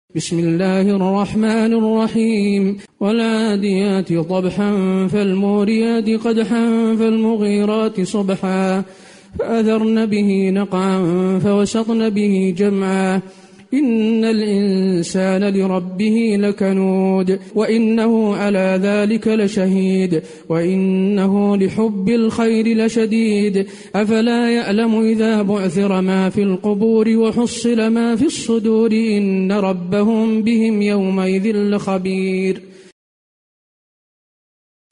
بسم الله الرحمن الرحيم والعاديات ضبحا فالموريات قدحا فالمغيرات صبحا فأثرن به نقعا فوسطن به جمعا إن الإنسان لربه لكنود وإنه على ذلك لشهيد وإنه لحب الخير لشديد أفلا يعلم إذا بعثر ما في القبور وحصل ما في الصدور إن ربهم بهم يومئذ لخبير